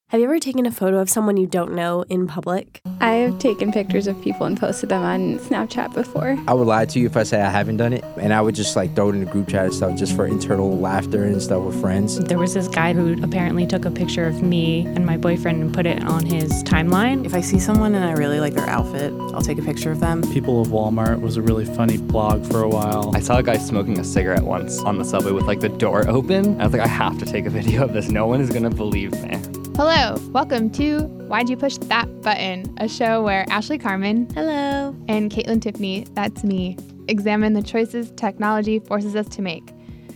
Have you ever taken a photo of someone you don't know in public? I have taken pictures of people and posted them on Snapchat before. I would lie to you if I say I haven't done it, and I would just throw it in a group chat and stuff just for internal laughter and stuff with friends. There was this guy who apparently took a picture of me and my boyfriend and put it on his timeline. If I see someone and I really like their outfit, I'll take a picture of them. People of Walmart was a really funny blog for a while. I saw a guy smoking a cigarette once on the subway with the door open. I was like, I have to take a video of this. No one is gonna believe me. Hello, welcome to Why'd You Push That Button, a show where Ashley Carmen, hello, and Caitlin Tiffany, that's me, examine the choices technology forces us to make.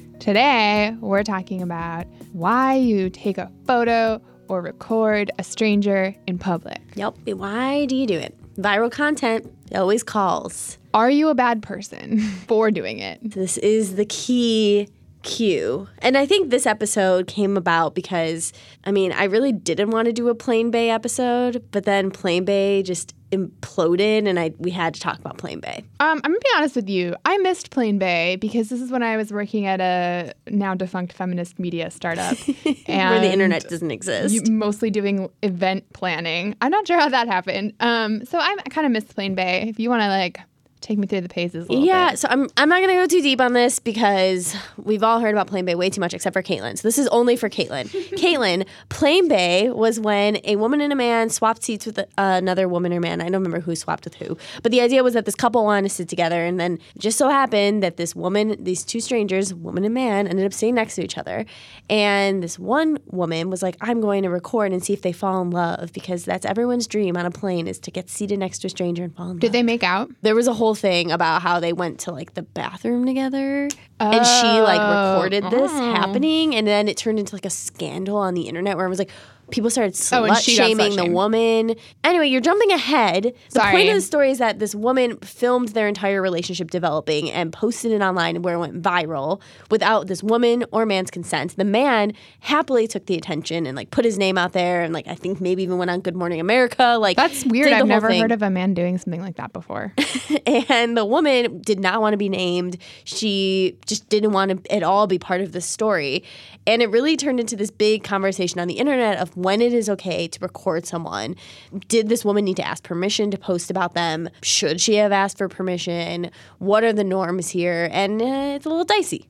Today, we're talking about why you take a photo or record a stranger in public. Yep. Why do you do it? Viral content always calls. Are you a bad person for doing it? This is the key cue. And I think this episode came about because, I really didn't want to do a Plain Bay episode, but then Plain Bay just imploded and we had to talk about Plain Bay. I'm going to be honest with you. I missed Plain Bay because this is when I was working at a now defunct feminist media startup. And where the internet doesn't exist. Mostly doing event planning. I'm not sure how that happened. So I kind of missed Plain Bay. If you want to take me through the paces a little bit. So I'm not going to go too deep on this because we've all heard about Plain Bay way too much except for Caitlin. So this is only for Caitlin. Caitlin, Plain Bay was when a woman and a man swapped seats with another woman or man. I don't remember who swapped with who. But the idea was that this couple wanted to sit together, and then it just so happened that these two strangers, woman and man, ended up sitting next to each other. And this one woman was like, I'm going to record and see if they fall in love, because that's everyone's dream on a plane, is to get seated next to a stranger and fall in love. Did they make out? There was a whole thing about how they went to the bathroom together, and she recorded this happening, and then it turned into a scandal on the internet where it was people started slut-shaming the woman. Anyway, you're jumping ahead. The point of the story is that this woman filmed their entire relationship developing and posted it online where it went viral without this woman or man's consent. The man happily took the attention and put his name out there, and I think maybe even went on Good Morning America. That's weird. I've never heard of a man doing something like that before. And the woman did not want to be named. She just didn't want to at all be part of this story. And it really turned into this big conversation on the internet of when it is okay to record someone. Did this woman need to ask permission to post about them? Should she have asked for permission? What are the norms here? And it's a little dicey.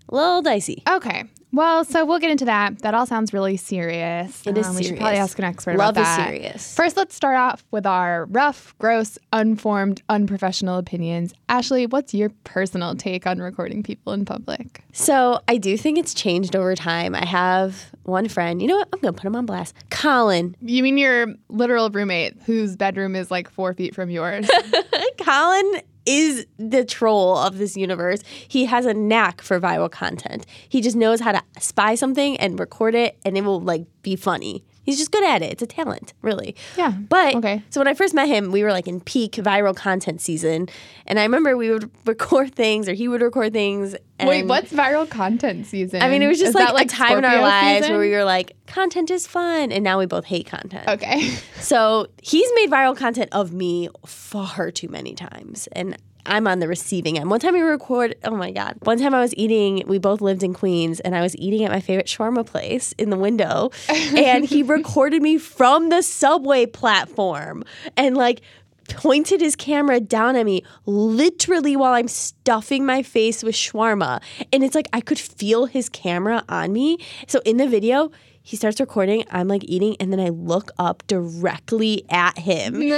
Okay. Well, so we'll get into that. That all sounds really serious. It is serious. We should probably ask an expert about that. Love is serious. First, let's start off with our rough, gross, unformed, unprofessional opinions. Ashley, what's your personal take on recording people in public? So I do think it's changed over time. I have one friend. You know what? I'm going to put him on blast. Colin. You mean your literal roommate whose bedroom is 4 feet from yours? Colin is the troll of this universe. He has a knack for viral content. He just knows how to spy something and record it, and it will be funny. He's just good at it. It's a talent, really. Yeah. But, okay. So when I first met him, we were in peak viral content season. And I remember we would record things, or he would record things. And wait, what's viral content season? It was just a time in our lives season? where we were content is fun. And now we both hate content. Okay. So he's made viral content of me far too many times. And I'm on the receiving end. One time One time I was eating, we both lived in Queens, and I was eating at my favorite shawarma place in the window, and he recorded me from the subway platform and pointed his camera down at me literally while I'm stuffing my face with shawarma. And it's I could feel his camera on me. So in the video, he starts recording, I'm eating, and then I look up directly at him. No!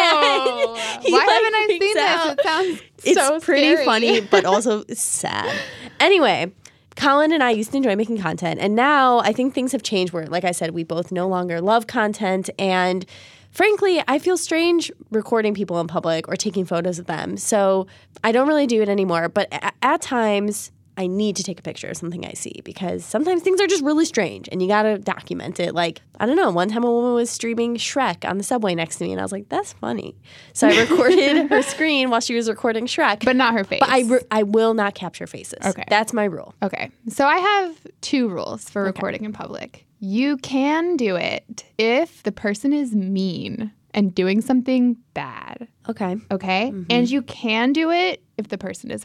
Why haven't I seen this? It sounds it's pretty scary. funny, but also sad. Anyway, Colin and I used to enjoy making content, and now I think things have changed where, like I said, we both no longer love content, and frankly, I feel strange recording people in public or taking photos of them. So I don't really do it anymore, but at times I need to take a picture of something I see, because sometimes things are just really strange and you got to document it. I don't know, one time a woman was streaming Shrek on the subway next to me, and I was like, that's funny. So I recorded her screen while she was recording Shrek. But not her face. But I will not capture faces. Okay. That's my rule. Okay. So I have 2 rules for recording in public. You can do it if the person is mean and doing something bad. Okay. Okay? Mm-hmm. And you can do it if the person is hot.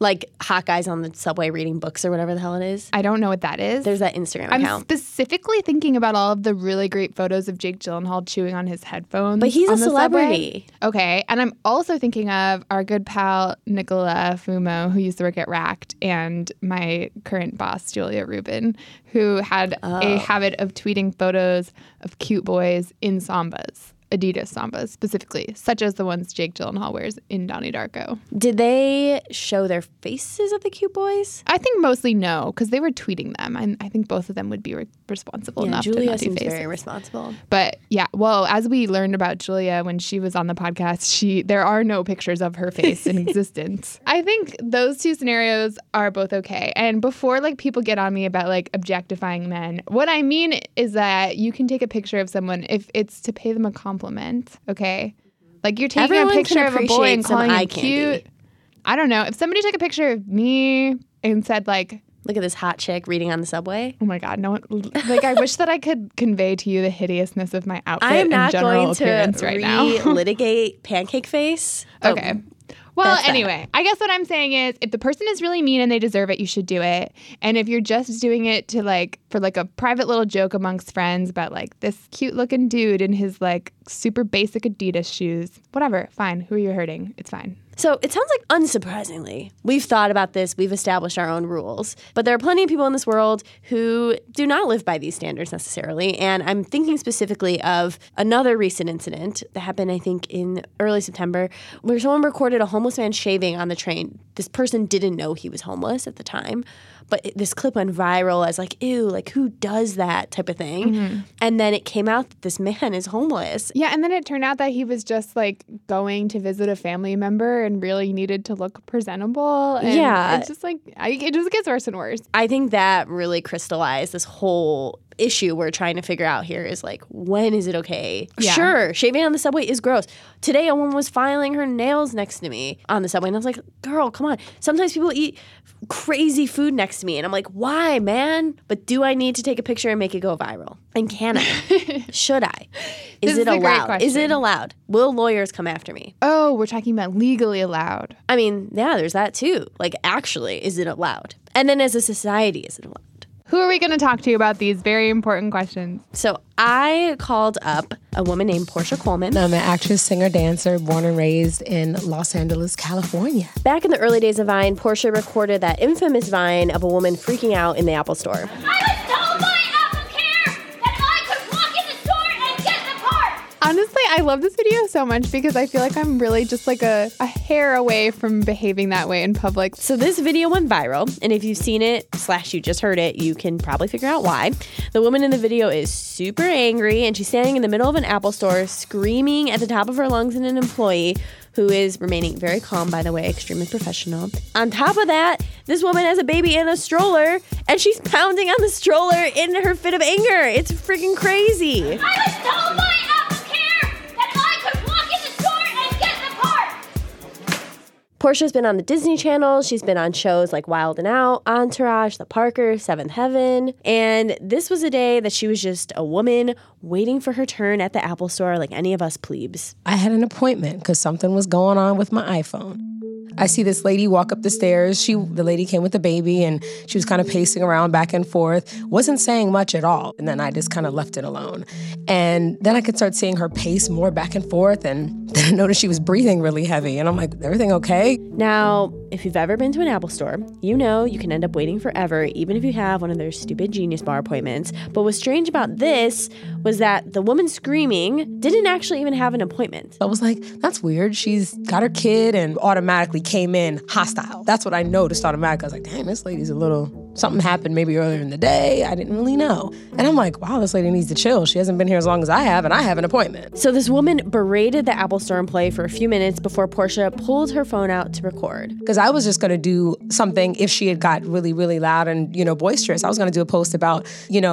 Like hot guys on the subway reading books or whatever the hell it is. I don't know what that is. There's that Instagram I'm account. specifically thinking about all of the really great photos of Jake Gyllenhaal chewing on his headphones. But he's a on the celebrity. subway. Okay. And I'm also thinking of our good pal, Nicola Fumo, who used to work at Racked, and my current boss, Julia Rubin, who had a habit of tweeting photos of cute boys in Sambas. Adidas Sambas specifically, such as the ones Jake Gyllenhaal wears in Donnie Darko. Did they show their faces of the cute boys? I think mostly no, because they were tweeting them. I think both of them would be responsible enough Julia to not do seems faces. very responsible. But yeah, well, as we learned about Julia when she was on the podcast, there are no pictures of her face in existence. I think those two scenarios are both okay. And before like people get on me about like objectifying men, what I mean is that you can take a picture of someone if it's to pay them a compliment, okay? Like you're taking Everyone a picture can of a boy and appreciate some calling eye him candy. cute. I don't know. If somebody took a picture of me and said like, Look at this hot chick reading on the subway. oh my God, no one, like I wish that I could convey to you the hideousness of my outfit I am not and general going to appearance right now. relitigate pancake face. Okay. Well, That's that. anyway, I guess what I'm saying is if the person is really mean and they deserve it, you should do it. And if you're just doing it to like for like a private little joke amongst friends about like this cute looking dude in his like super basic Adidas shoes, whatever, fine. Who are you hurting? It's fine. So it sounds like, unsurprisingly, we've thought about this, we've established our own rules. But there are plenty of people in this world who do not live by these standards necessarily. And I'm thinking specifically of another recent incident that happened, I think, in early September, where someone recorded a homeless man shaving on the train. This person didn't know he was homeless at the time. But this clip went viral as like, ew, like who does that type of thing? And then it came out that this man is homeless. Yeah, and then it turned out that he was just like going to visit a family member and really needed to look presentable. And Yeah. it's just like it just gets worse and worse. I think that really crystallized this whole issue we're trying to figure out here is like, when is it okay? Yeah. Sure, shaving on the subway is gross. Today, a woman was filing her nails next to me on the subway, and I was like, girl, come on. Sometimes people eat crazy food next to me, and I'm like, why, man? But do I need to take a picture and make it go viral? And can I? Should I? This Is is it a great allowed? Is it question. allowed? Will lawyers come after me? Oh, we're talking about legally allowed. I mean, yeah, there's that too. Like, actually, is it allowed? And then as a society, is it allowed? Who are we going to talk to about these very important questions? So I called up a woman named Portia Coleman. I'm an actress, singer, dancer, born and raised in Los Angeles, California. Back in the early days of Vine, Portia recorded that infamous Vine of a woman freaking out in the Apple store. I was told by Apple Care that I could walk in the store and get the part. Honestly, I love this video so much because I feel like I'm really just like a hair away from behaving that way in public. So this video went viral, and if you've seen it / you just heard it, you can probably figure out why. The woman in the video is super angry, and she's standing in the middle of an Apple store screaming at the top of her lungs at an employee who is remaining very calm, by the way, extremely professional. On top of that, this woman has a baby in a stroller, and she's pounding on the stroller in her fit of anger. It's freaking crazy. I was told by Apple Care that I could walk in the store and get the part. Portia's been on the Disney Channel. She's been on shows like Wild 'N Out, Entourage, The Parker, Seventh Heaven. And this was a day that she was just a woman waiting for her turn at the Apple store like any of us plebes. I had an appointment because something was going on with my iPhone. I see this lady walk up the stairs. The lady came with the baby, and she was kind of pacing around back and forth, wasn't saying much at all. And then I just kind of left it alone. And then I could start seeing her pace more back and forth, and then I noticed she was breathing really heavy. And I'm like, everything okay? Now, if you've ever been to an Apple store, you know you can end up waiting forever, even if you have one of their stupid Genius Bar appointments. But what's strange about this was that the woman screaming didn't actually even have an appointment. I was like, that's weird. She's got her kid and automatically came in hostile. That's what I noticed automatically. I was like, damn, this lady's something happened maybe earlier in the day. I didn't really know. And I'm like, wow, this lady needs to chill. She hasn't been here as long as I have, and I have an appointment. So this woman berated the Apple store employee for a few minutes before Portia pulled her phone out to record. Because I was just going to do something if she had got really, really loud and, boisterous. I was going to do a post about,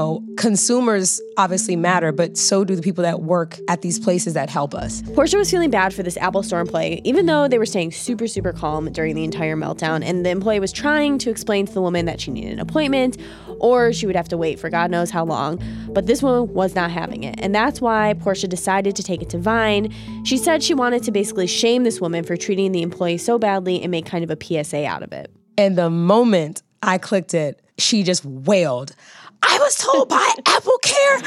consumers obviously matter, but so do the people that work at these places that help us. Portia was feeling bad for this Apple store employee, even though they were staying super, super calm during the entire meltdown, and the employee was trying to explain to the woman that she needed an appointment or she would have to wait for God knows how long. But this woman was not having it, and that's why Portia decided to take it to Vine. She said she wanted to basically shame this woman for treating the employee so badly and make kind of a PSA out of it. And the moment I clicked it, she just wailed, I was told by Apple Care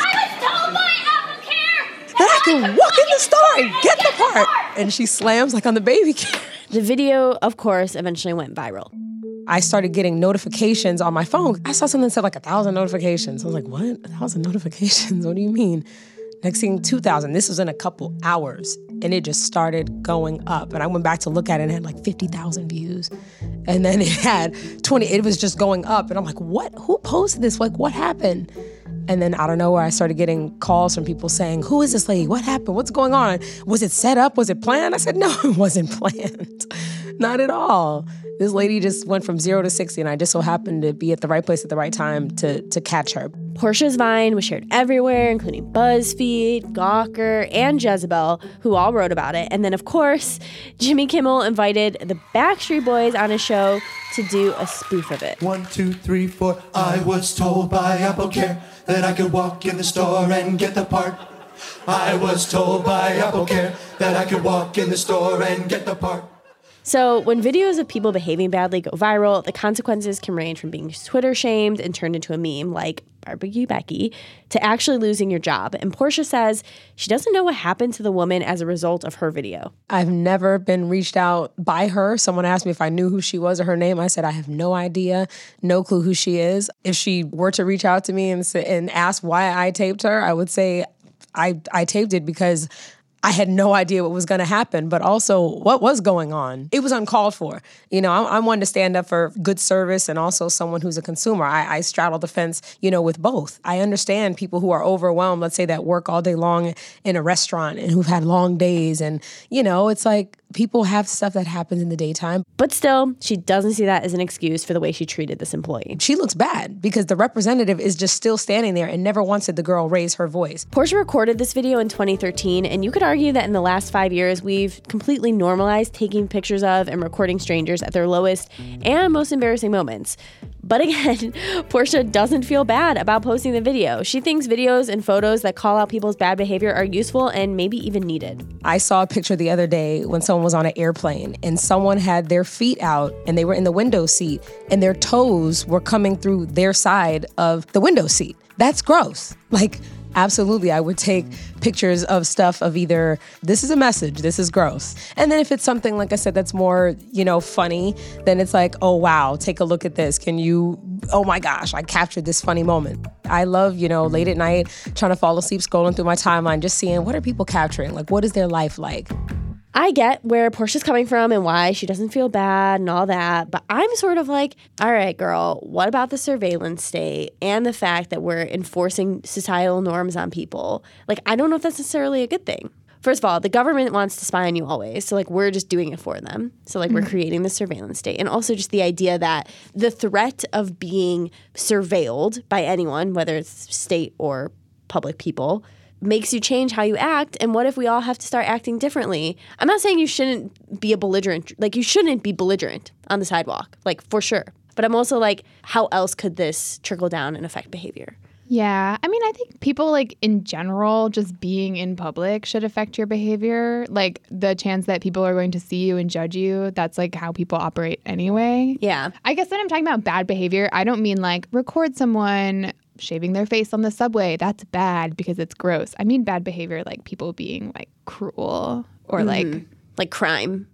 that I can walk in the store and get the part. And she slams like on the baby carriage. The video, of course, eventually went viral. I started getting notifications on my phone. I saw something that said like 1,000 notifications. I was like, what? 1,000 notifications? What do you mean? Next thing, 2,000. This was in a couple hours. And it just started going up. And I went back to look at it and it had like 50,000 views. And then it had 20, it was just going up. And I'm like, what? Who posted this? Like, what happened? And then out of nowhere, I started getting calls from people saying, who is this lady? What happened? What's going on? Was it set up? Was it planned? I said, no, it wasn't planned. Not at all. This lady just went from 0 to 60, and I just so happened to be at the right place at the right time to catch her. Portia's Vine was shared everywhere, including BuzzFeed, Gawker, and Jezebel, who all wrote about it. And then, of course, Jimmy Kimmel invited the Backstreet Boys on his show to do a spoof of it. 1, 2, 3, 4. I was told by Apple Care that I could walk in the store and get the part. I was told by Apple Care that I could walk in the store and get the part. So when videos of people behaving badly go viral, the consequences can range from being Twitter shamed and turned into a meme like Barbecue Becky to actually losing your job. And Portia says she doesn't know what happened to the woman as a result of her video. I've never been reached out by her. Someone asked me if I knew who she was or her name. I said, I have no idea, no clue who she is. If she were to reach out to me and ask why I taped her, I would say I taped it because I had no idea what was going to happen, but also what was going on. It was uncalled for. You know, I'm one to stand up for good service and also someone who's a consumer. I straddle the fence, with both. I understand people who are overwhelmed, let's say that work all day long in a restaurant and who've had long days. And, it's like people have stuff that happens in the daytime. But still, she doesn't see that as an excuse for the way she treated this employee. She looks bad because the representative is just still standing there and never once did the girl raise her voice. Portia recorded this video in 2013, and you could argue that in the last 5 years, we've completely normalized taking pictures of and recording strangers at their lowest and most embarrassing moments. But again, Portia doesn't feel bad about posting the video. She thinks videos and photos that call out people's bad behavior are useful and maybe even needed. I saw a picture the other day when someone was on an airplane and someone had their feet out and they were in the window seat and their toes were coming through their side of the window seat. That's gross. Absolutely, I would take pictures of stuff of either, this is a message, this is gross. And then if it's something, like I said, that's more, funny, then it's like, oh, wow, take a look at this. Oh my gosh, I captured this funny moment. I love, late at night, trying to fall asleep, scrolling through my timeline, just seeing what are people capturing? What is their life like? I get where Portia's coming from and why she doesn't feel bad and all that, but I'm sort of like, all right, girl, what about the surveillance state and the fact that we're enforcing societal norms on people? I don't know if that's necessarily a good thing. First of all, the government wants to spy on you always, so we're just doing it for them. So we're creating the surveillance state. And also just the idea that the threat of being surveilled by anyone, whether it's state or public people, makes you change how you act. And what if we all have to start acting differently? I'm not saying you shouldn't be a belligerent, you shouldn't be belligerent on the sidewalk, for sure. But I'm also how else could this trickle down and affect behavior? Yeah. I mean, I think people in general, just being in public should affect your behavior. The chance that people are going to see you and judge you, that's how people operate anyway. Yeah. I guess when I'm talking about bad behavior, I don't mean record someone shaving their face on the subway. That's bad because it's gross. I mean bad behavior people being cruel or like crime.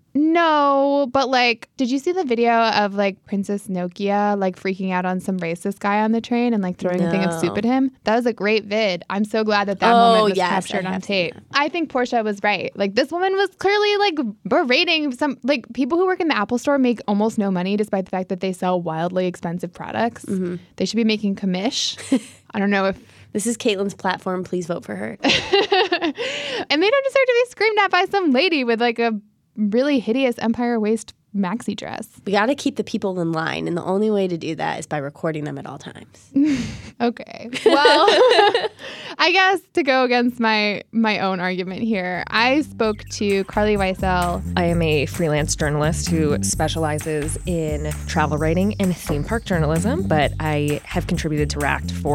No, but did you see the video of Princess Nokia freaking out on some racist guy on the train and throwing a thing of soup at him? That was a great vid. I'm so glad that moment was captured on tape. I think Portia was right. This woman was clearly berating some people who work in the Apple Store make almost no money despite the fact that they sell wildly expensive products. Mm-hmm. They should be making commish. I don't know if this is Caitlin's platform. Please vote for her. And they don't deserve to be screamed at by some lady with a really hideous Empire waist maxi dress. We got to keep the people in line, and the only way to do that is by recording them at all times. Okay. Well, I guess to go against my own argument here, I spoke to Carly Weissel. I am a freelance journalist who specializes in travel writing and theme park journalism, but I have contributed to Racked for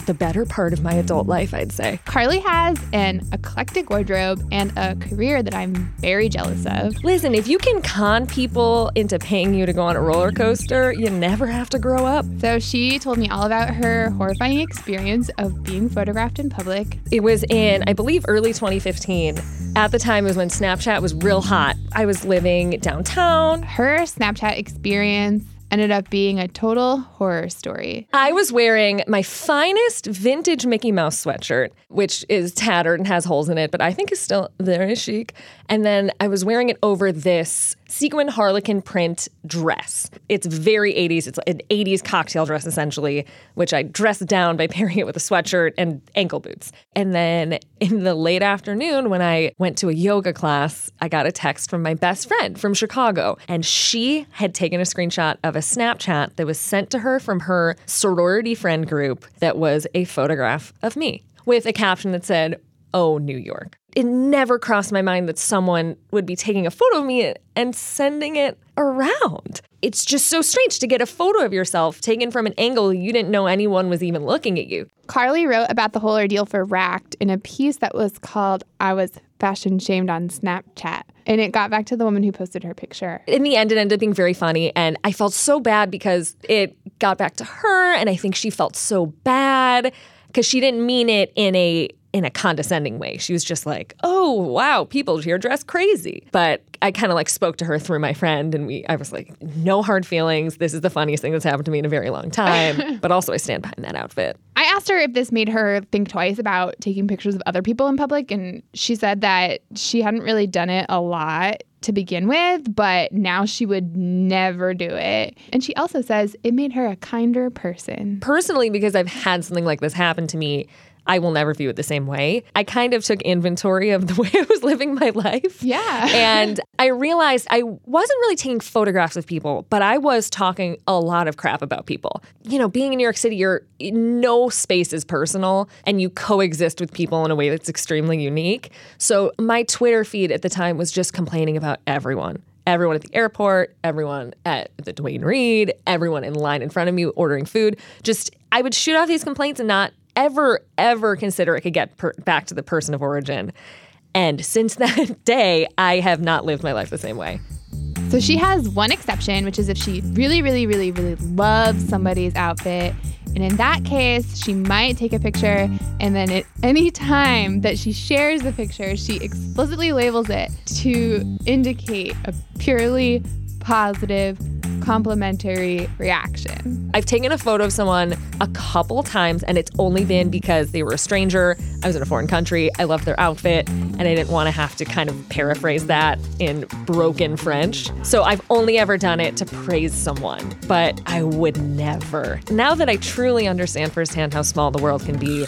the better part of my adult life, I'd say. Carly has an eclectic wardrobe and a career that I'm very jealous of. Listen, if you can con people into paying you to go on a roller coaster, you never have to grow up. So she told me all about her horrifying experience of being photographed in public. It was in, I believe, early 2015. At the time, it was when Snapchat was real hot. I was living downtown. Her Snapchat experience ended up being a total horror story. I was wearing my finest vintage Mickey Mouse sweatshirt, which is tattered and has holes in it, but I think is still very chic. And then I was wearing it over this sequin harlequin print dress. It's very 80s. It's an 80s cocktail dress, essentially, which I dressed down by pairing it with a sweatshirt and ankle boots. And then in the late afternoon, when I went to a yoga class, I got a text from my best friend from Chicago. And she had taken a screenshot of a Snapchat that was sent to her from her sorority friend group that was a photograph of me with a caption that said, "Oh, New York." It never crossed my mind that someone would be taking a photo of me and sending it around. It's just so strange to get a photo of yourself taken from an angle you didn't know anyone was even looking at you. Carly wrote about the whole ordeal for Racked in a piece that was called "I Was Fashion Shamed on Snapchat." And it got back to the woman who posted her picture. In the end, it ended up being very funny. And I felt so bad because it got back to her. And I think she felt so bad because she didn't mean it in a condescending way. She was just like, "Oh, wow, people here dress crazy." But I kind of like spoke to her through my friend and I was like, no hard feelings. This is the funniest thing that's happened to me in a very long time. But also I stand behind that outfit. I asked her if this made her think twice about taking pictures of other people in public. And she said that she hadn't really done it a lot to begin with, but now she would never do it. And she also says it made her a kinder person. Personally, because I've had something like this happen to me, I will never view it the same way. I kind of took inventory of the way I was living my life. Yeah. And I realized I wasn't really taking photographs of people, but I was talking a lot of crap about people. You know, being in New York City, no space is personal and you coexist with people in a way that's extremely unique. So my Twitter feed at the time was just complaining about everyone. Everyone at the airport, everyone at the Duane Reade, everyone in line in front of me ordering food. I would shoot off these complaints and not ever consider it could get back to the person of origin. And since that day, I have not lived my life the same way. So she has one exception, which is if she really, really, really, really loves somebody's outfit. And in that case, she might take a picture. And then at any time that she shares the picture, she explicitly labels it to indicate a purely positive, complimentary reaction. I've taken a photo of someone a couple times, and it's only been because they were a stranger. I was in a foreign country. I loved their outfit, and I didn't want to have to kind of paraphrase that in broken French. So I've only ever done it to praise someone, but I would never. Now that I truly understand firsthand how small the world can be,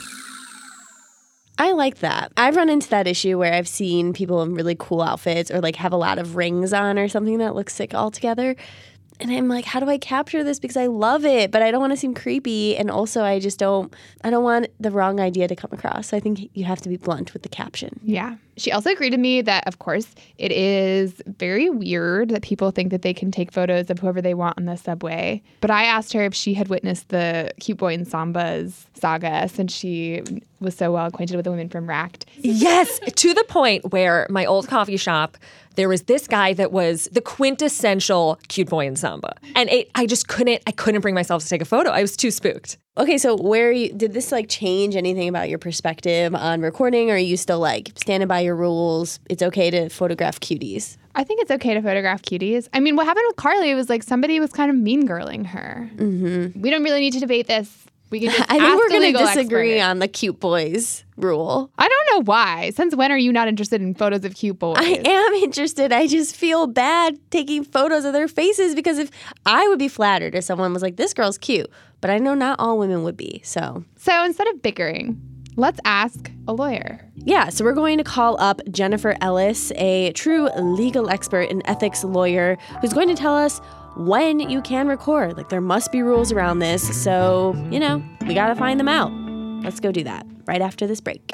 I like that. I've run into that issue where I've seen people in really cool outfits or like have a lot of rings on or something that looks sick altogether. And I'm like, how do I capture this? Because I love it, but I don't want to seem creepy. And also I don't want the wrong idea to come across. So I think you have to be blunt with the caption. Yeah. She also agreed with me that, of course, it is very weird that people think that they can take photos of whoever they want on the subway. But I asked her if she had witnessed the Cute Boy and Samba's saga since she was so well acquainted with the women from Racked. Yes, to the point where my old coffee shop, there was this guy that was the quintessential Cute Boy and Samba. And I couldn't bring myself to take a photo. I was too spooked. Okay, so did this like change anything about your perspective on recording, or are you still like standing by your rules? It's okay to photograph cuties. I think it's okay to photograph cuties. I mean, what happened with Carly was like somebody was kind of mean-girling her. Mm-hmm. We don't really need to debate this. We can just I think we're going to disagree expert. on the cute boys rule. I don't know why. Since when are you not interested in photos of cute boys? I am interested. I just feel bad taking photos of their faces because if I would be flattered if someone was like, this girl's cute. But I know not all women would be. So instead of bickering, let's ask a lawyer. Yeah, so we're going to call up Jennifer Ellis, a true legal expert and ethics lawyer, who's going to tell us when you can record. Like, there must be rules around this. So, we got to find them out. Let's go do that right after this break.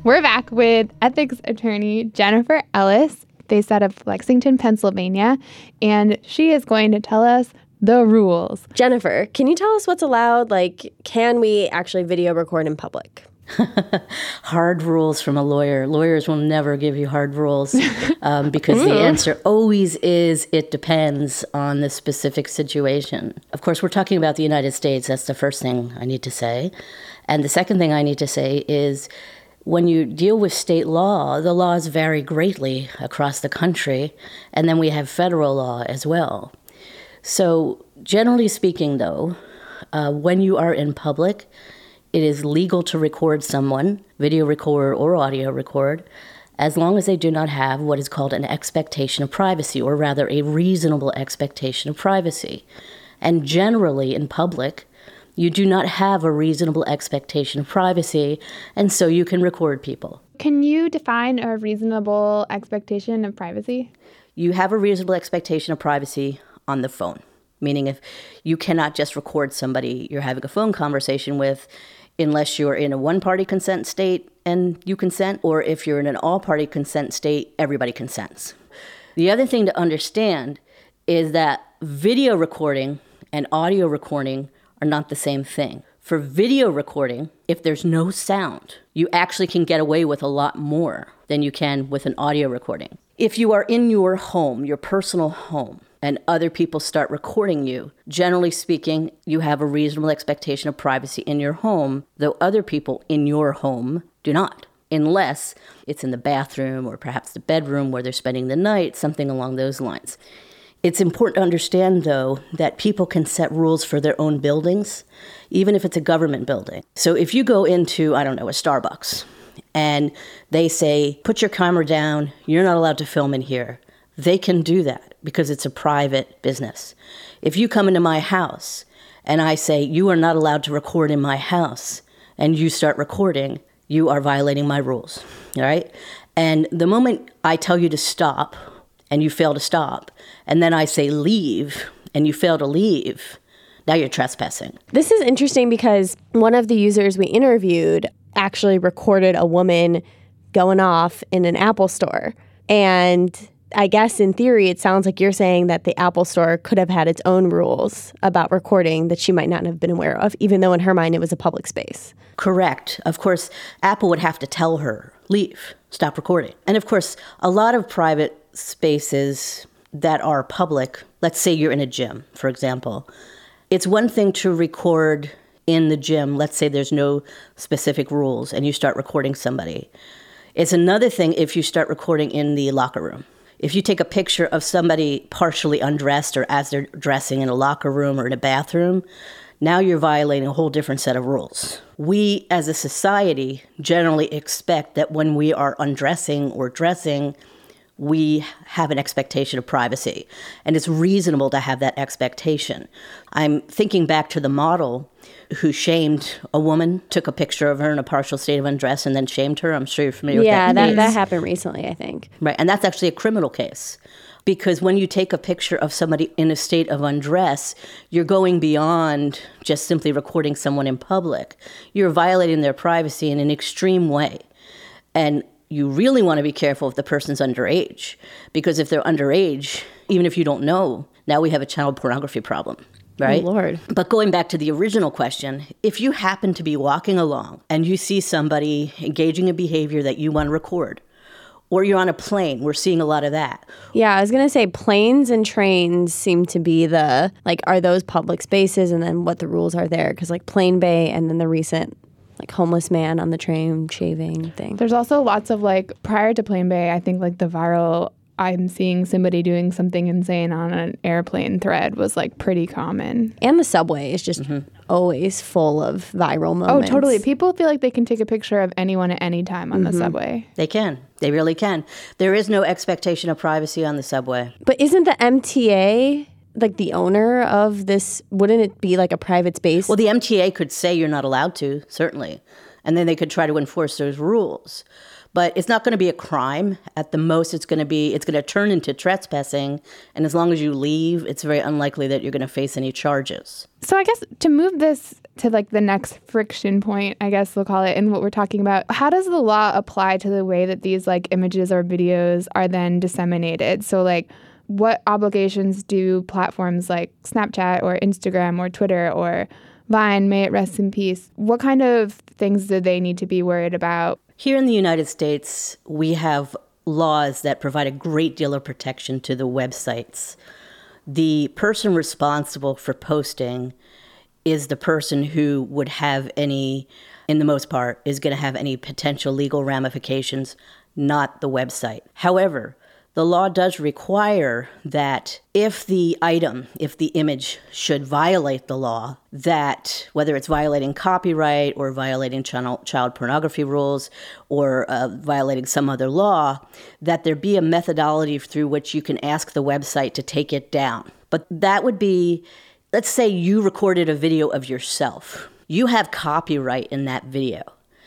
We're back with ethics attorney Jennifer Ellis, based out of Lexington, Pennsylvania, and she is going to tell us the rules. Jennifer, can you tell us what's allowed? Like, can we actually video record in public? Hard rules from a lawyer. Lawyers will never give you hard rules because the answer always is it depends on the specific situation. Of course, we're talking about the United States. That's the first thing I need to say. And the second thing I need to say is when you deal with state law, the laws vary greatly across the country. And then we have federal law as well. So generally speaking, though, when you are in public, it is legal to record someone, video record or audio record, as long as they do not have what is called an expectation of privacy, or rather a reasonable expectation of privacy. And generally in public, you do not have a reasonable expectation of privacy, and so you can record people. Can you define a reasonable expectation of privacy? You have a reasonable expectation of privacy on the phone, meaning if you cannot just record somebody you're having a phone conversation with unless you're in a one-party consent state and you consent, or if you're in an all-party consent state, everybody consents. The other thing to understand is that video recording and audio recording are not the same thing. For video recording, if there's no sound, you actually can get away with a lot more than you can with an audio recording. If you are in your home, your personal home, and other people start recording you, generally speaking, you have a reasonable expectation of privacy in your home, though other people in your home do not, unless it's in the bathroom or perhaps the bedroom where they're spending the night, something along those lines. It's important to understand, though, that people can set rules for their own buildings, even if it's a government building. So if you go into, a Starbucks, and they say, put your camera down, you're not allowed to film in here, they can do that because it's a private business. If you come into my house and I say, you are not allowed to record in my house, and you start recording, you are violating my rules, all right? And the moment I tell you to stop and you fail to stop, and then I say leave and you fail to leave, now you're trespassing. This is interesting because one of the users we interviewed actually recorded a woman going off in an Apple store. And I guess in theory, it sounds like you're saying that the Apple store could have had its own rules about recording that she might not have been aware of, even though in her mind it was a public space. Correct. Of course, Apple would have to tell her, leave, stop recording. And of course, a lot of private spaces that are public, let's say you're in a gym, for example, it's one thing to record in the gym. Let's say there's no specific rules and you start recording somebody. It's another thing if you start recording in the locker room. If you take a picture of somebody partially undressed or as they're dressing in a locker room or in a bathroom, now you're violating a whole different set of rules. We as a society generally expect that when we are undressing or dressing, we have an expectation of privacy. And it's reasonable to have that expectation. I'm thinking back to the model who shamed a woman, took a picture of her in a partial state of undress and then shamed her. I'm sure you're familiar with that case. Yeah, that happened recently, I think. Right, and that's actually a criminal case. Because when you take a picture of somebody in a state of undress, you're going beyond just simply recording someone in public. You're violating their privacy in an extreme way. And you really want to be careful if the person's underage, because if they're underage, even if you don't know, now we have a child pornography problem, right? Oh, Lord. But going back to the original question, if you happen to be walking along and you see somebody engaging in behavior that you want to record, or you're on a plane, we're seeing a lot of that. Yeah, I was going to say planes and trains seem to be the, are those public spaces, and then what the rules are there? Because Plane Bay and then the recent homeless man on the train shaving thing. There's also lots of prior to Plane Bay, I think the viral I'm seeing somebody doing something insane on an airplane thread was pretty common. And the subway is just always full of viral moments. Oh, totally. People feel like they can take a picture of anyone at any time on the subway. They can. They really can. There is no expectation of privacy on the subway. But isn't the MTA the owner of this? Wouldn't it be a private space? Well, the MTA could say you're not allowed to, certainly. And then they could try to enforce those rules. But it's not going to be a crime. At the most, it's going to turn into trespassing. And as long as you leave, it's very unlikely that you're going to face any charges. So I guess to move this to like the next friction point, I guess we'll call it, and what we're talking about, how does the law apply to the way that these like images or videos are then disseminated? So like, what obligations do platforms like Snapchat or Instagram or Twitter or Vine, may it rest in peace, what kind of things do they need to be worried about? Here in the United States, we have laws that provide a great deal of protection to the websites. The person responsible for posting is the person who would have any, in the most part, is going to have any potential legal ramifications, not the website. However, the law does require that if the image should violate the law, that whether it's violating copyright or violating child pornography rules or violating some other law, that there be a methodology through which you can ask the website to take it down. But that would be, let's say you recorded a video of yourself. You have copyright in that video.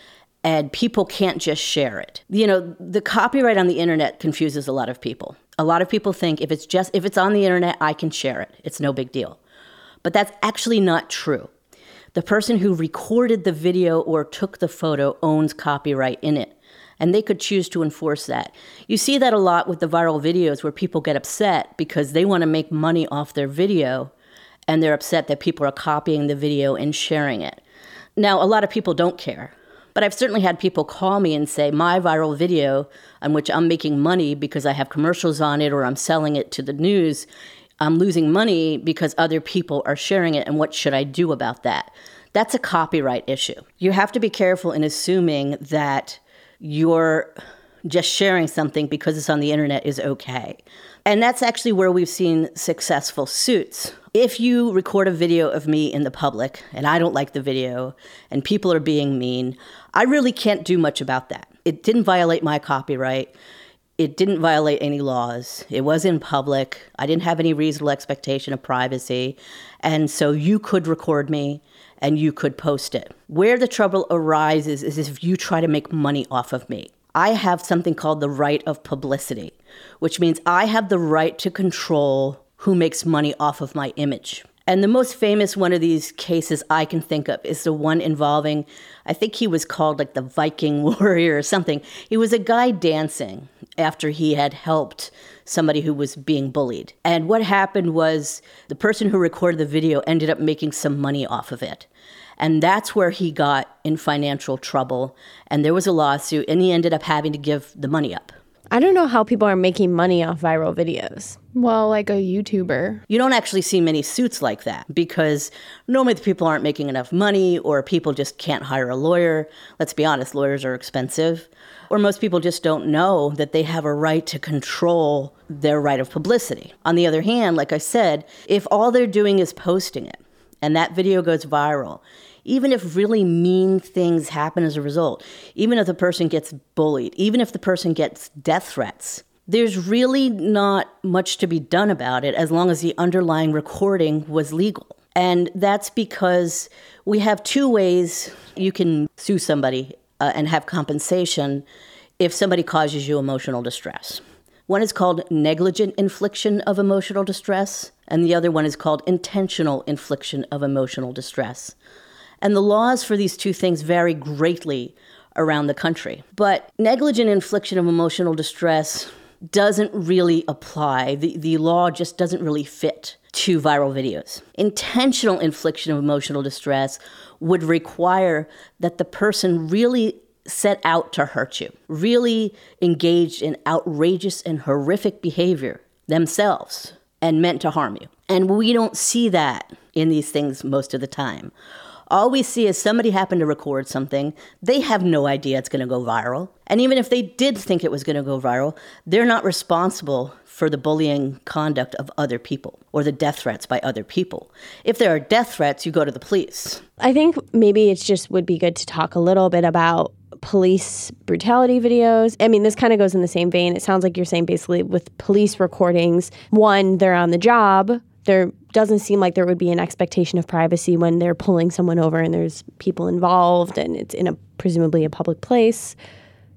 And people can't just share it. You know, the copyright on the internet confuses a lot of people. A lot of people think if it's on the internet, I can share it. It's no big deal. But that's actually not true. The person who recorded the video or took the photo owns copyright in it, and they could choose to enforce that. You see that a lot with the viral videos where people get upset because they want to make money off their video, and they're upset that people are copying the video and sharing it. Now, a lot of people don't care. But I've certainly had people call me and say, my viral video on which I'm making money because I have commercials on it or I'm selling it to the news, I'm losing money because other people are sharing it, and what should I do about that? That's a copyright issue. You have to be careful in assuming that you're just sharing something because it's on the internet is okay. And that's actually where we've seen successful suits. If you record a video of me in the public and I don't like the video and people are being mean, I really can't do much about that. It didn't violate my copyright. It didn't violate any laws. It was in public. I didn't have any reasonable expectation of privacy. And so you could record me and you could post it. Where the trouble arises is if you try to make money off of me. I have something called the right of publicity, which means I have the right to control who makes money off of my image. And the most famous one of these cases I can think of is the one involving, I think he was called like the Viking warrior or something. He was a guy dancing after he had helped somebody who was being bullied. And what happened was the person who recorded the video ended up making some money off of it. And that's where he got in financial trouble. And there was a lawsuit, and he ended up having to give the money up. I don't know how people are making money off viral videos. Well, like a YouTuber. You don't actually see many suits like that because normally the people aren't making enough money, or people just can't hire a lawyer. Let's be honest, lawyers are expensive. Or most people just don't know that they have a right to control their right of publicity. On the other hand, like I said, if all they're doing is posting it and that video goes viral, even if really mean things happen as a result, even if the person gets bullied, even if the person gets death threats, there's really not much to be done about it as long as the underlying recording was legal. And that's because we have two ways you can sue somebody and have compensation if somebody causes you emotional distress. One is called negligent infliction of emotional distress, and the other one is called intentional infliction of emotional distress. And the laws for these two things vary greatly around the country. But negligent infliction of emotional distress doesn't really apply. The law just doesn't really fit to viral videos. Intentional infliction of emotional distress would require that the person really set out to hurt you, really engaged in outrageous and horrific behavior themselves and meant to harm you. And we don't see that in these things most of the time. All we see is somebody happened to record something. They have no idea it's going to go viral. And even if they did think it was going to go viral, they're not responsible for the bullying conduct of other people or the death threats by other people. If there are death threats, you go to the police. I think maybe it just would be good to talk a little bit about police brutality videos. I mean, this kind of goes in the same vein. It sounds like you're saying basically with police recordings, one, they're on the job. There doesn't seem like there would be an expectation of privacy when they're pulling someone over and there's people involved and it's in presumably a public place.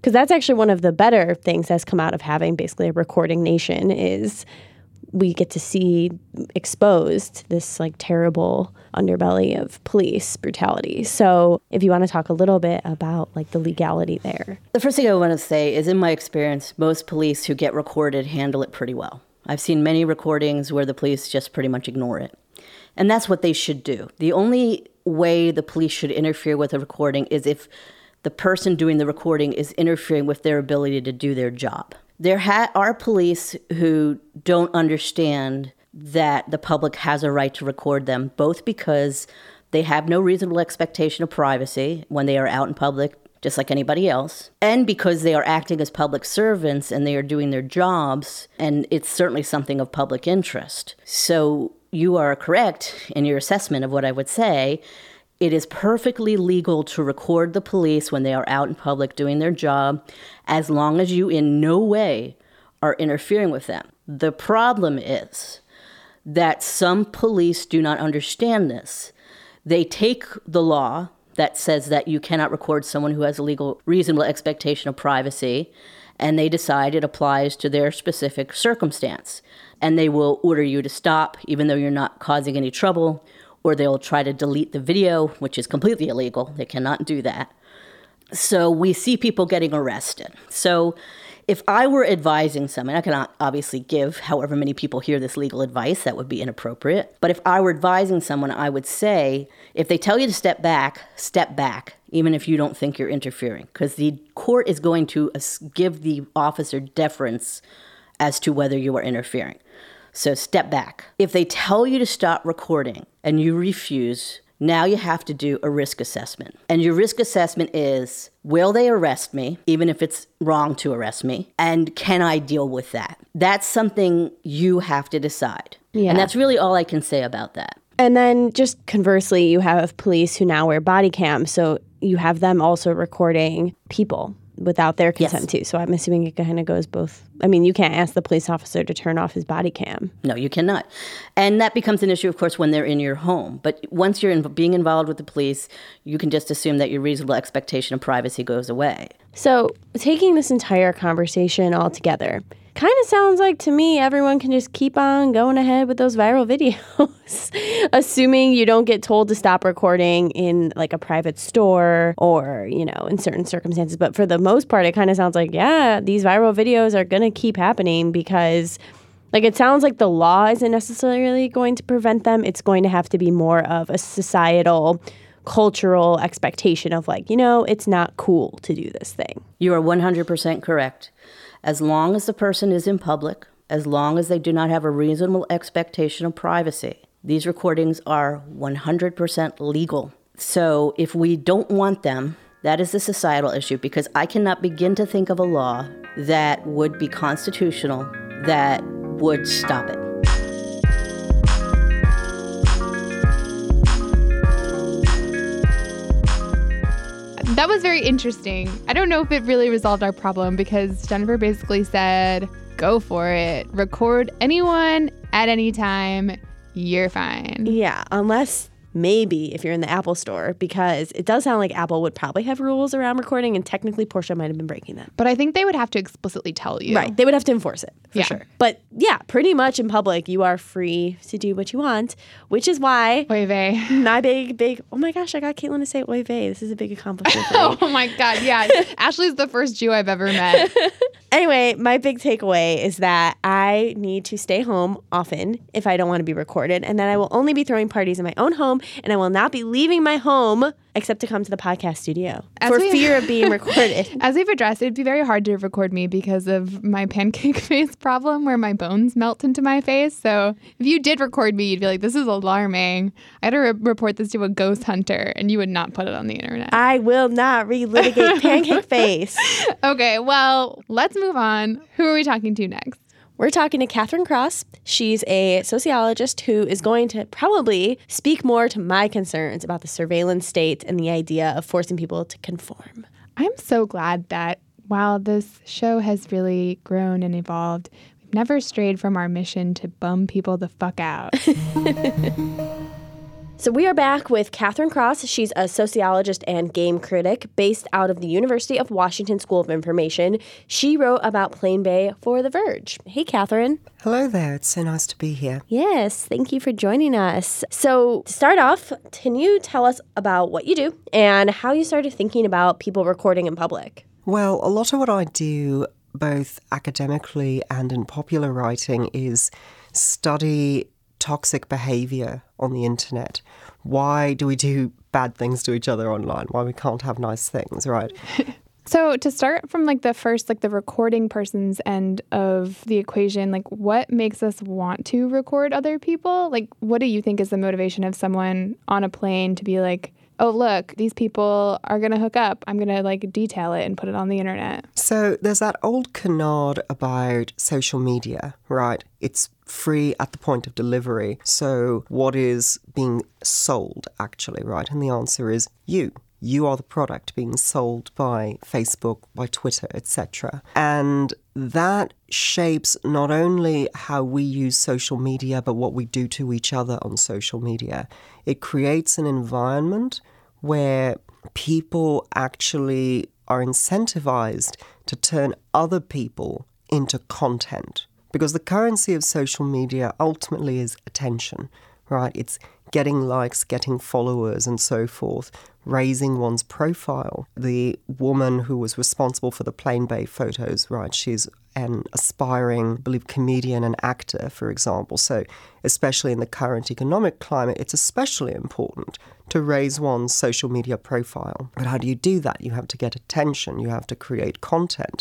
Because that's actually one of the better things that's come out of having basically a recording nation is we get to see exposed this like terrible underbelly of police brutality. So if you want to talk a little bit about like the legality there. The first thing I want to say is, in my experience, most police who get recorded handle it pretty well. I've seen many recordings where the police just pretty much ignore it. And that's what they should do. The only way the police should interfere with a recording is if the person doing the recording is interfering with their ability to do their job. There are police who don't understand that the public has a right to record them, both because they have no reasonable expectation of privacy when they are out in public, just like anybody else, and because they are acting as public servants and they are doing their jobs, and it's certainly something of public interest. So you are correct in your assessment of what I would say. It is perfectly legal to record the police when they are out in public doing their job, as long as you in no way are interfering with them. The problem is that some police do not understand this. They take the law that says that you cannot record someone who has a legal, reasonable expectation of privacy, and they decide it applies to their specific circumstance. And they will order you to stop, even though you're not causing any trouble, or they'll try to delete the video, which is completely illegal. They cannot do that. So we see people getting arrested. So if I were advising someone, I cannot obviously give however many people hear this legal advice, that would be inappropriate. But if I were advising someone, I would say, if they tell you to step back, even if you don't think you're interfering, because the court is going to give the officer deference as to whether you are interfering. So step back. If they tell you to stop recording and you refuse, now you have to do a risk assessment. And your risk assessment is, will they arrest me, even if it's wrong to arrest me? And can I deal with that? That's something you have to decide. Yeah. And that's really all I can say about that. And then just conversely, you have police who now wear body cams. So you have them also recording people without their consent too. So I'm assuming it kind of goes both. I mean, you can't ask the police officer to turn off his body cam. No, you cannot. And that becomes an issue, of course, when they're in your home. But once you're being involved with the police, you can just assume that your reasonable expectation of privacy goes away. So taking this entire conversation all together, kind of sounds like to me everyone can just keep on going ahead with those viral videos, assuming you don't get told to stop recording in like a private store or, you know, in certain circumstances. But for the most part, it kind of sounds like, yeah, these viral videos are going to keep happening because like it sounds like the law isn't necessarily going to prevent them. It's going to have to be more of a societal cultural expectation of like, you know, it's not cool to do this thing. You are 100% correct. As long as the person is in public, as long as they do not have a reasonable expectation of privacy, these recordings are 100% legal. So if we don't want them, that is a societal issue, because I cannot begin to think of a law that would be constitutional that would stop it. That was very interesting. I don't know if it really resolved our problem because Jennifer basically said, go for it. Record anyone at any time. You're fine. Yeah, unless maybe if you're in the Apple store, because it does sound like Apple would probably have rules around recording, and technically Portia might have been breaking them. But I think they would have to explicitly tell you. Right. They would have to enforce it, for sure. But yeah, pretty much in public, you are free to do what you want, which is why Oy vey. My big, oh my gosh, I got Caitlin to say oy vey. This is a big accomplishment for me. Oh my God, yeah. Ashley's the first Jew I've ever met. Anyway, my big takeaway is that I need to stay home often if I don't want to be recorded, and that I will only be throwing parties in my own home, and I will not be leaving my home except to come to the podcast studio for fear of being recorded. As we've addressed, it'd be very hard to record me because of my pancake face problem where my bones melt into my face. So if you did record me, you'd be like, this is alarming. I had to report this to a ghost hunter, and you would not put it on the internet. I will not relitigate pancake face. Okay, well, let's move on. Who are we talking to next? We're talking to Catherine Cross. She's a sociologist who is going to probably speak more to my concerns about the surveillance state and the idea of forcing people to conform. I'm so glad that while this show has really grown and evolved, we've never strayed from our mission to bum people the fuck out. So we are back with Catherine Cross. She's a sociologist and game critic based out of the University of Washington School of Information. She wrote about Plane Bay for The Verge. Hey, Catherine. Hello there. It's so nice to be here. Yes, thank you for joining us. So to start off, can you tell us about what you do and how you started thinking about people recording in public? Well, a lot of what I do, both academically and in popular writing, is study toxic behavior on the internet. Why do we do bad things to each other online? Why we can't have nice things, right? So to start from like the first, like the recording person's end of the equation, like what makes us want to record other people? Like what do you think is the motivation of someone on a plane to be like, oh, look, these people are going to hook up. I'm going to like detail it and put it on the internet. So there's that old canard about social media, right? It's free at the point of delivery. So what is being sold actually, right? And the answer is you. You are the product being sold by Facebook, by Twitter, etc. And that shapes not only how we use social media, but what we do to each other on social media. It creates an environment where people actually are incentivized to turn other people into content. Because the currency of social media ultimately is attention, right? It's getting likes, getting followers and so forth, raising one's profile. The woman who was responsible for the Plane Bay photos, right, she's an aspiring, I believe, comedian and actor, for example. So especially in the current economic climate, it's especially important to raise one's social media profile. But how do you do that? You have to get attention. You have to create content.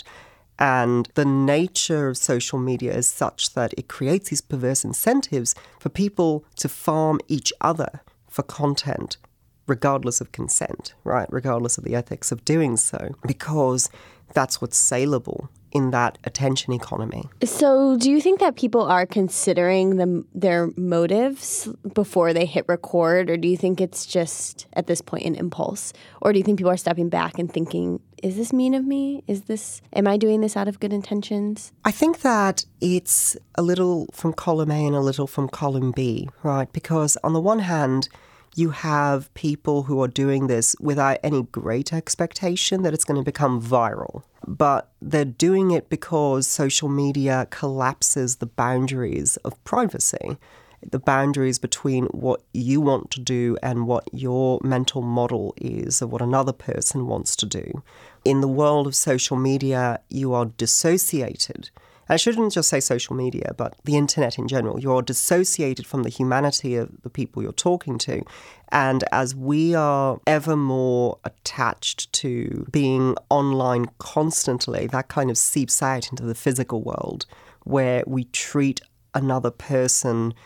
And the nature of social media is such that it creates these perverse incentives for people to farm each other for content, regardless of consent, right? Regardless of the ethics of doing so, because that's what's saleable in that attention economy. So do you think that people are considering their motives before they hit record, or do you think it's just at this point an impulse? Or do you think people are stepping back and thinking, is this mean of me? Am I doing this out of good intentions? I think that it's a little from column A and a little from column B, right? Because on the one hand, you have people who are doing this without any great expectation that it's going to become viral. But they're doing it because social media collapses the boundaries of privacy, the boundaries between what you want to do and what your mental model is of what another person wants to do. In the world of social media, you are dissociated. I shouldn't just say social media, but the internet in general. You're dissociated from the humanity of the people you're talking to. And as we are ever more attached to being online constantly, that kind of seeps out into the physical world, where we treat another person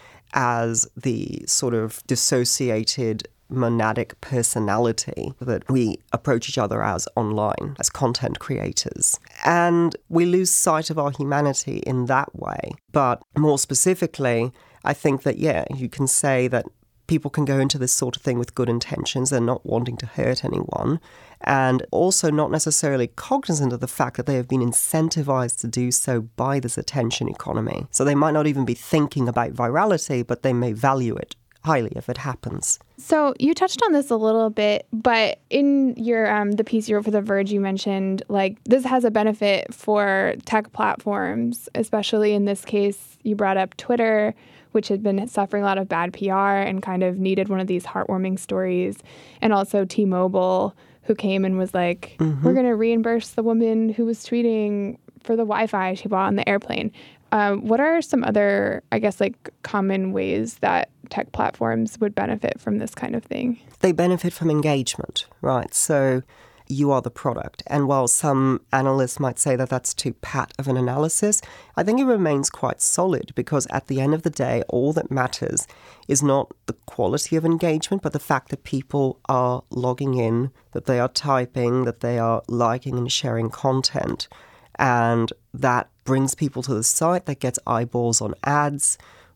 as the sort of dissociated monadic personality that we approach each other as online, as content creators. And we lose sight of our humanity in that way. But more specifically, I think that, you can say that people can go into this sort of thing with good intentions. They're not wanting to hurt anyone, and also not necessarily cognizant of the fact that they have been incentivized to do so by this attention economy. So they might not even be thinking about virality, but they may value it highly if it happens. So you touched on this a little bit, but in your the piece you wrote for The Verge, you mentioned like this has a benefit for tech platforms, especially in this case. You brought up Twitter, which had been suffering a lot of bad PR and kind of needed one of these heartwarming stories, and also T-Mobile, who came and was like, we're going to reimburse the woman who was tweeting for the Wi-Fi she bought on the airplane. What are some other, I guess, like common ways that tech platforms would benefit from this kind of thing? They benefit from engagement, right? So you are the product. And while some analysts might say that that's too pat of an analysis, I think it remains quite solid, because at the end of the day, all that matters is not the quality of engagement, but the fact that people are logging in, that they are typing, that they are liking and sharing content. And that brings people to the site, that gets eyeballs on ads,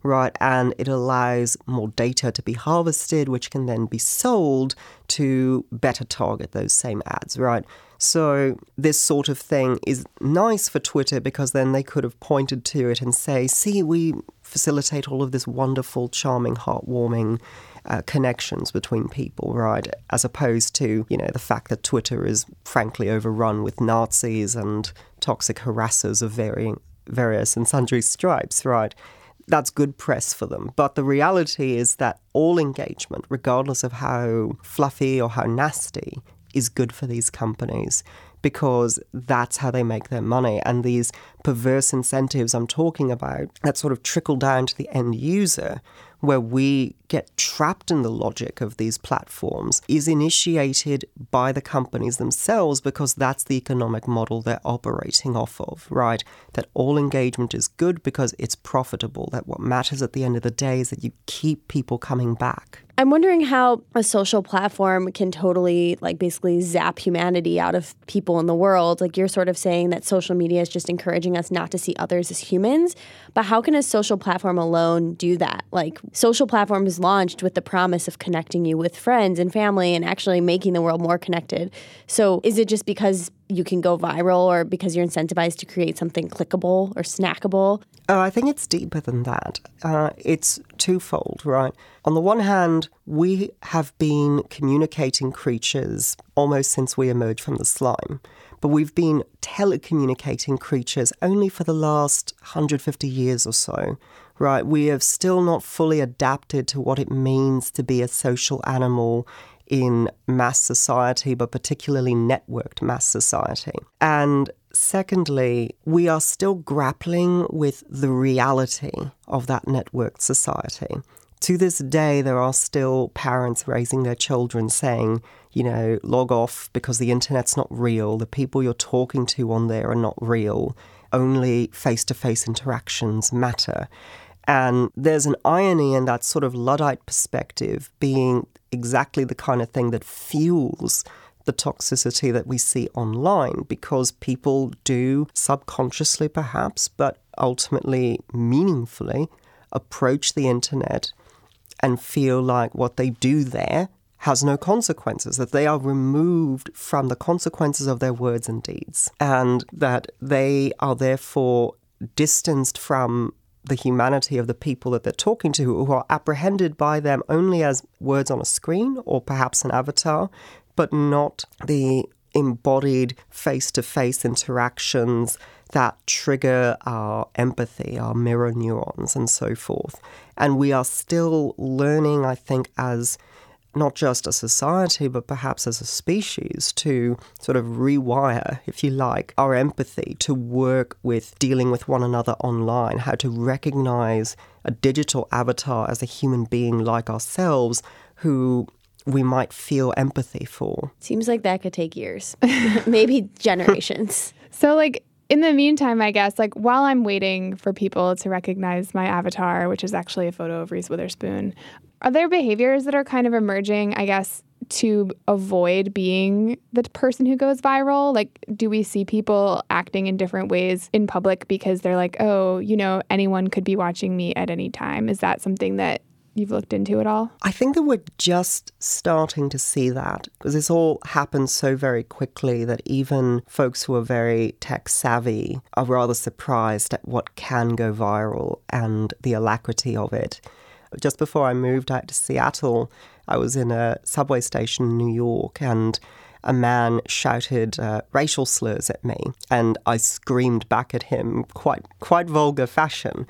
right? And it allows more data to be harvested, which can then be sold to better target those same ads, right? So this sort of thing is nice for Twitter because then they could have pointed to it and say, see, we facilitate all of this wonderful, charming, heartwarming connections between people, right? As opposed to, the fact that Twitter is frankly overrun with Nazis and toxic harassers of various and sundry stripes, right? That's good press for them. But the reality is that all engagement, regardless of how fluffy or how nasty, is good for these companies because that's how they make their money. And these perverse incentives I'm talking about that sort of trickle down to the end user, where we get trapped in the logic of these platforms, is initiated by the companies themselves because that's the economic model they're operating off of, right? That all engagement is good because it's profitable, that what matters at the end of the day is that you keep people coming back. I'm wondering how a social platform can totally, basically zap humanity out of people in the world. You're sort of saying that social media is just encouraging us not to see others as humans. But how can a social platform alone do that? Social platforms launched with the promise of connecting you with friends and family and actually making the world more connected. So is it just because you can go viral or because you're incentivized to create something clickable or snackable? I think it's deeper than that. It's twofold, right? On the one hand, we have been communicating creatures almost since we emerged from the slime. But we've been telecommunicating creatures only for the last 150 years or so, right? We have still not fully adapted to what it means to be a social animal in mass society, but particularly networked mass society. And secondly, we are still grappling with the reality of that networked society. To this day, there are still parents raising their children saying, log off because the internet's not real. The people you're talking to on there are not real. Only face-to-face interactions matter. And there's an irony in that sort of Luddite perspective being exactly the kind of thing that fuels the toxicity that we see online, because people do subconsciously perhaps, but ultimately meaningfully approach the internet and feel like what they do there has no consequences, that they are removed from the consequences of their words and deeds, and that they are therefore distanced from the humanity of the people that they're talking to, who are apprehended by them only as words on a screen or perhaps an avatar, but not the embodied face-to-face interactions that trigger our empathy, our mirror neurons, and so forth. And we are still learning, I think, as not just a society, but perhaps as a species, to sort of rewire, if you like, our empathy to work with dealing with one another online, how to recognize a digital avatar as a human being like ourselves who we might feel empathy for. Seems like that could take years, maybe generations. So in the meantime, I guess, while I'm waiting for people to recognize my avatar, which is actually a photo of Reese Witherspoon, are there behaviors that are kind of emerging, I guess, to avoid being the person who goes viral? Do we see people acting in different ways in public because they're like, oh, anyone could be watching me at any time? Is that something that you've looked into at all? I think that we're just starting to see that, because this all happens so very quickly that even folks who are very tech savvy are rather surprised at what can go viral and the alacrity of it. Just before I moved out to Seattle, I was in a subway station in New York, and a man shouted racial slurs at me, and I screamed back at him quite vulgar fashion.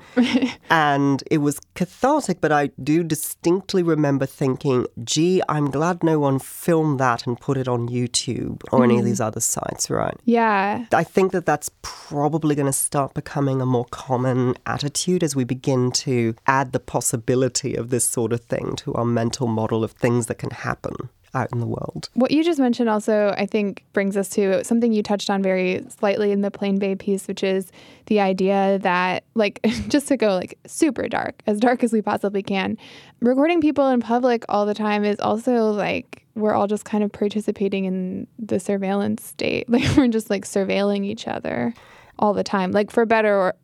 And it was cathartic, but I do distinctly remember thinking, gee, I'm glad no one filmed that and put it on YouTube or any of these other sites, right? Yeah. I think that that's probably going to start becoming a more common attitude as we begin to add the possibility of this sort of thing to our mental model of things that can happen out in the world. What you just mentioned also, I think, brings us to something you touched on very slightly in the Plain Babe piece, which is the idea that, just to go super dark as we possibly can, recording people in public all the time is also we're all just kind of participating in the surveillance state. We're just surveilling each other all the time, for better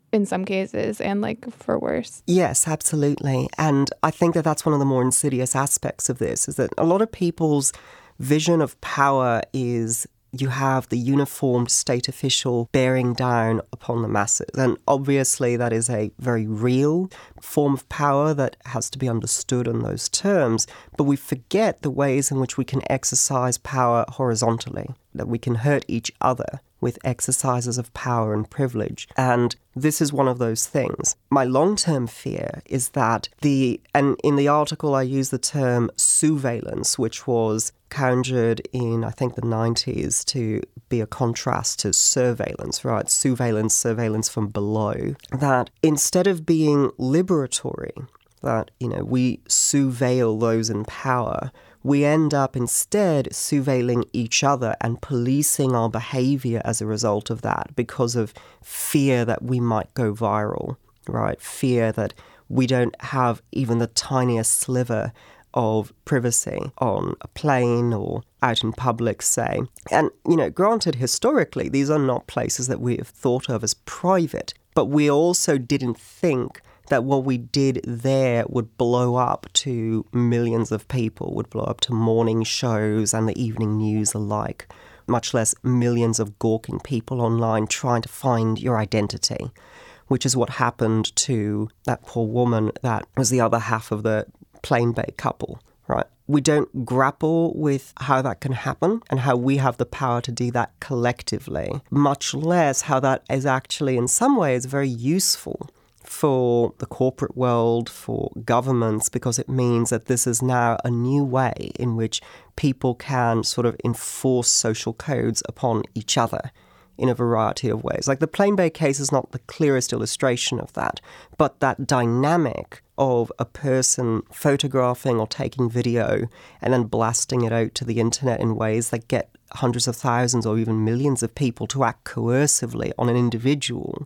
in some cases and like for worse. Yes, absolutely. And I think that that's one of the more insidious aspects of this, is that a lot of people's vision of power is you have the uniformed state official bearing down upon the masses. And obviously that is a very real form of power that has to be understood in those terms. But we forget the ways in which we can exercise power horizontally, that we can hurt each other with exercises of power and privilege. And this is one of those things. My long-term fear is that and in the article I use the term sousveillance, which was conjured in, I think, the 90s to be a contrast to surveillance, right? Surveillance from below. That instead of being liberatory, that, we surveil those in power, we end up instead surveilling each other and policing our behavior as a result of that because of fear that we might go viral, right? Fear that we don't have even the tiniest sliver of privacy on a plane or out in public, say. And, granted, historically, these are not places that we have thought of as private, but we also didn't think that what we did there would blow up to millions of people, would blow up to morning shows and the evening news alike, much less millions of gawking people online trying to find your identity, which is what happened to that poor woman that was the other half of the Plane Bay couple, right? We don't grapple with how that can happen and how we have the power to do that collectively, much less how that is actually in some ways very useful for the corporate world, for governments, because it means that this is now a new way in which people can sort of enforce social codes upon each other in a variety of ways. Like the Plane Bay case is not the clearest illustration of that, but that dynamic of a person photographing or taking video and then blasting it out to the internet in ways that get hundreds of thousands or even millions of people to act coercively on an individual,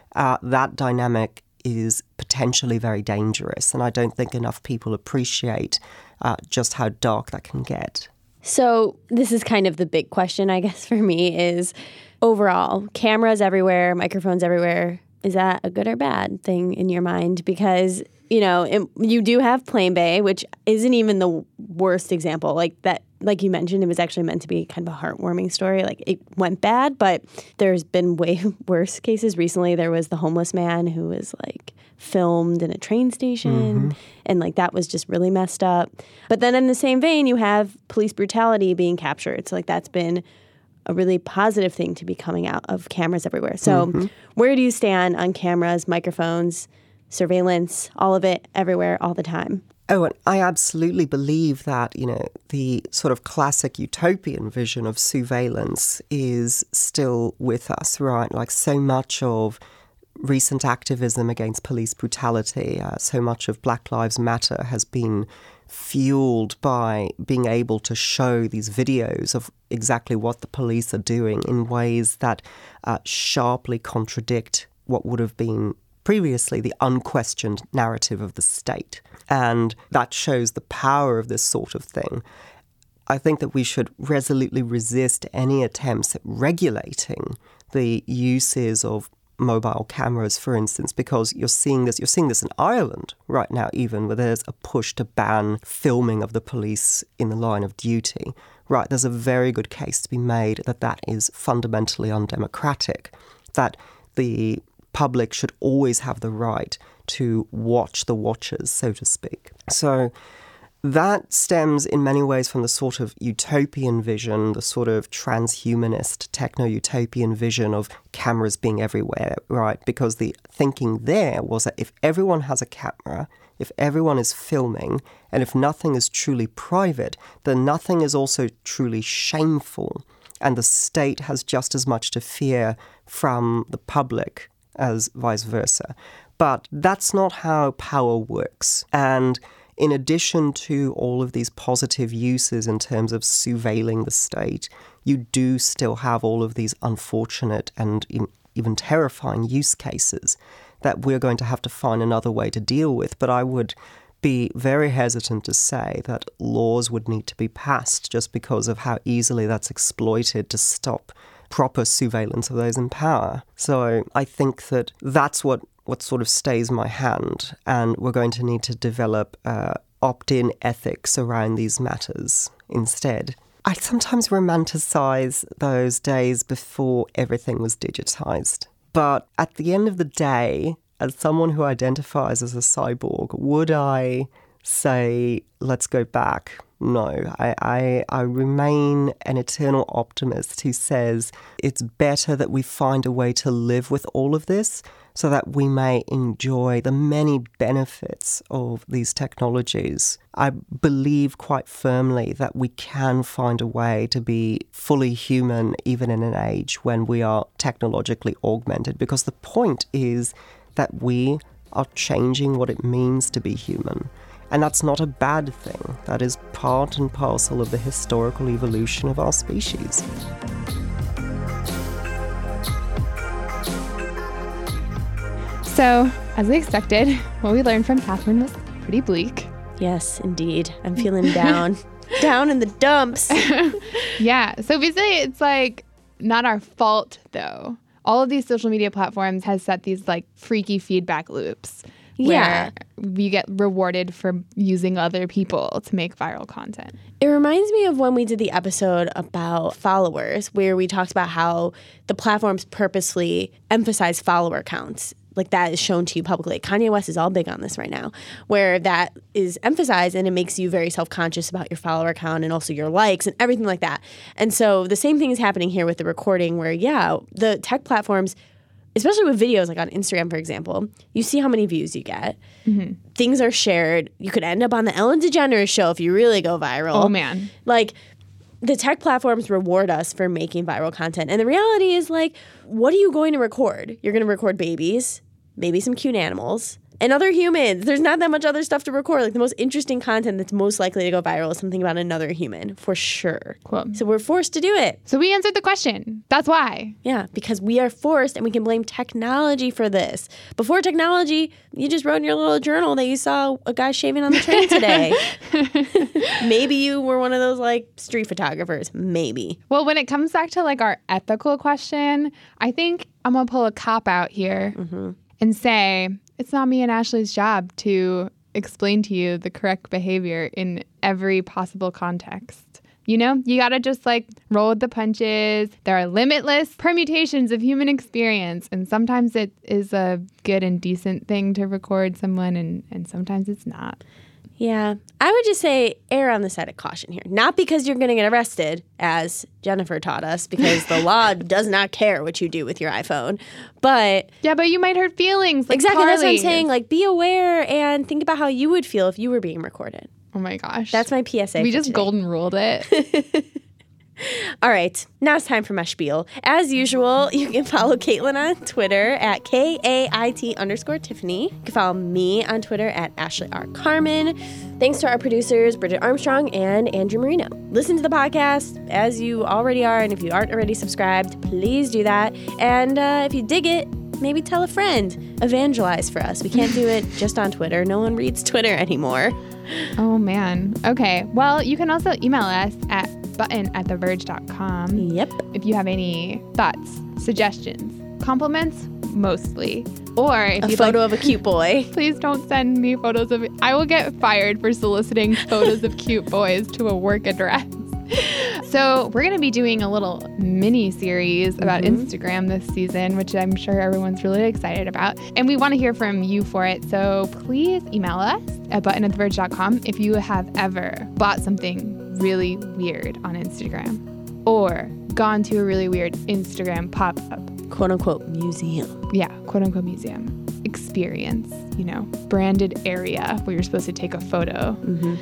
that dynamic is potentially very dangerous. And I don't think enough people appreciate just how dark that can get. So this is kind of the big question, I guess, for me is overall, cameras everywhere, microphones everywhere. Is that a good or bad thing in your mind? Because, you do have Plane Bay, which isn't even the worst example. Like that, like you mentioned, it was actually meant to be kind of a heartwarming story. Like it went bad, but there's been way worse cases. Recently, there was the homeless man who was like filmed in a train station, and like that was just really messed up. But then in the same vein, you have police brutality being captured. So like that's been a really positive thing to be coming out of cameras everywhere. So where do you stand on cameras, microphones, surveillance, all of it, everywhere, all the time? Oh, and I absolutely believe that, the sort of classic utopian vision of surveillance is still with us, right? Like so much of recent activism against police brutality, so much of Black Lives Matter has been fueled by being able to show these videos of exactly what the police are doing in ways that sharply contradict what would have been previously the unquestioned narrative of the state. And that shows the power of this sort of thing. I think that we should resolutely resist any attempts at regulating the uses of mobile cameras, for instance, because you're seeing this in Ireland right now, even where there's a push to ban filming of the police in the line of duty. Right, there's a very good case to be made that that is fundamentally undemocratic, that the public should always have the right to watch the watchers, so to speak. So that stems in many ways from the sort of utopian vision, the sort of transhumanist, techno-utopian vision of cameras being everywhere, right? Because the thinking there was that if everyone has a camera, if everyone is filming, and if nothing is truly private, then nothing is also truly shameful. And the state has just as much to fear from the public as vice versa. But that's not how power works. And in addition to all of these positive uses in terms of surveilling the state, you do still have all of these unfortunate and even terrifying use cases that we're going to have to find another way to deal with. But I would be very hesitant to say that laws would need to be passed just because of how easily that's exploited to stop proper surveillance of those in power. So I think that that's what sort of stays my hand, and we're going to need to develop opt-in ethics around these matters instead. I sometimes romanticize those days before everything was digitized. But at the end of the day, as someone who identifies as a cyborg, would I say, let's go back? No, I remain an eternal optimist who says it's better that we find a way to live with all of this so that we may enjoy the many benefits of these technologies. I believe quite firmly that we can find a way to be fully human even in an age when we are technologically augmented, because the point is that we are changing what it means to be human. And that's not a bad thing. That is part and parcel of the historical evolution of our species. So, as we expected, what we learned from Catherine was pretty bleak. Yes, indeed. I'm feeling down. Down in the dumps. Yeah. So basically, it's like not our fault, though. All of these social media platforms has set these like freaky feedback loops. Yeah. Where you get rewarded for using other people to make viral content. It reminds me of when we did the episode about followers, where we talked about how the platforms purposely emphasize follower counts. Like that is shown to you publicly. Kanye West is all big on this right now, where that is emphasized and it makes you very self-conscious about your follower count and also your likes and everything like that. And so the same thing is happening here with the recording where, yeah, the tech platforms, especially with videos like on Instagram, for example, you see how many views you get. Mm-hmm. Things are shared. You could end up on the Ellen DeGeneres show if you really go viral. Oh, man. Like, the tech platforms reward us for making viral content. And the reality is, like, what are you going to record? You're going to record babies, maybe some cute animals, and other humans. There's not that much other stuff to record. Like, the most interesting content that's most likely to go viral is something about another human, for sure. Cool. So we're forced to do it. So we answered the question. That's why. Yeah, because we are forced, and we can blame technology for this. Before technology, you just wrote in your little journal that you saw a guy shaving on the train today. Maybe you were one of those, like, street photographers. Maybe. Well, when it comes back to, like, our ethical question, I think I'm going to pull a cop-out here and say it's not me and Ashley's job to explain to you the correct behavior in every possible context. You know, you got to just like roll with the punches. There are limitless permutations of human experience. And sometimes it is a good and decent thing to record someone and sometimes it's not. Yeah, I would just say err on the side of caution here. Not because you're going to get arrested, as Jennifer taught us, because the law does not care what you do with your iPhone. But yeah, but you might hurt feelings. Like exactly, Carly. that's what I'm saying. Like, be aware and think about how you would feel if you were being recorded. Oh my gosh, that's my PSA. We just today. golden ruled it. All right, now it's time for my spiel. As usual, you can follow Caitlin on Twitter at KAIT_Tiffany. You can follow me on Twitter at Ashley R. Carmen. Thanks to our producers, Bridget Armstrong and Andrew Marino. Listen to the podcast as you already are, and if you aren't already subscribed, please do that. And if you dig it, maybe tell a friend. Evangelize for us. We can't do it just on Twitter. No one reads Twitter anymore. Oh, man. Okay. Well, you can also email us at button@theverge.com. Yep. If you have any thoughts, suggestions, compliments, mostly. Or if a you'd photo of a cute boy. Please don't send me photos of it. I will get fired for soliciting photos of cute boys to a work address. So we're going to be doing a little mini series about Instagram this season, which I'm sure everyone's really excited about. And we want to hear from you for it. So please email us at button@theverge.com if you have ever bought something really weird on Instagram or gone to a really weird Instagram pop-up. Quote-unquote museum. Yeah, quote-unquote museum. Experience, you know, branded area where you're supposed to take a photo.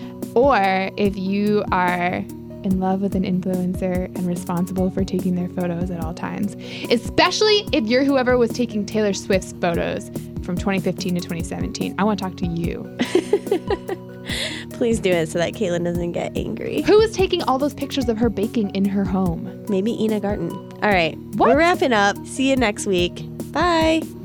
Or if you are in love with an influencer and responsible for taking their photos at all times, especially if you're whoever was taking Taylor Swift's photos from 2015 to 2017. I want to talk to you. Please do it so that Caitlin doesn't get angry. Who was taking all those pictures of her baking in her home? Maybe Ina Garten. All right, we're wrapping up. See you next week. Bye.